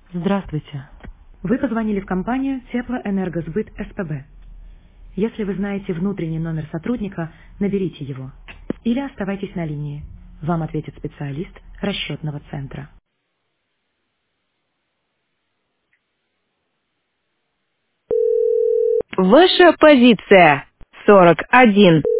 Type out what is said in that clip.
Здравствуйте. Вы позвонили в компанию Теплоэнергосбыт СПБ. Если вы знаете внутренний номер сотрудника, наберите его. Или оставайтесь на линии. Вам ответит специалист расчетного центра. Ваша позиция 41.